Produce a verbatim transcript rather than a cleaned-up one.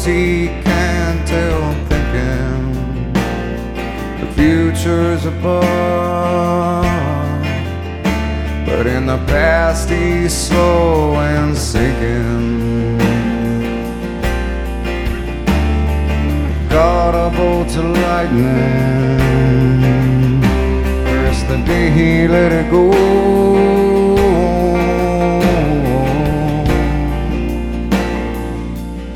he can't help thinking the future's above, but in the past he's slow and sinking. Caught a bolt of lightning, first the day he let it go.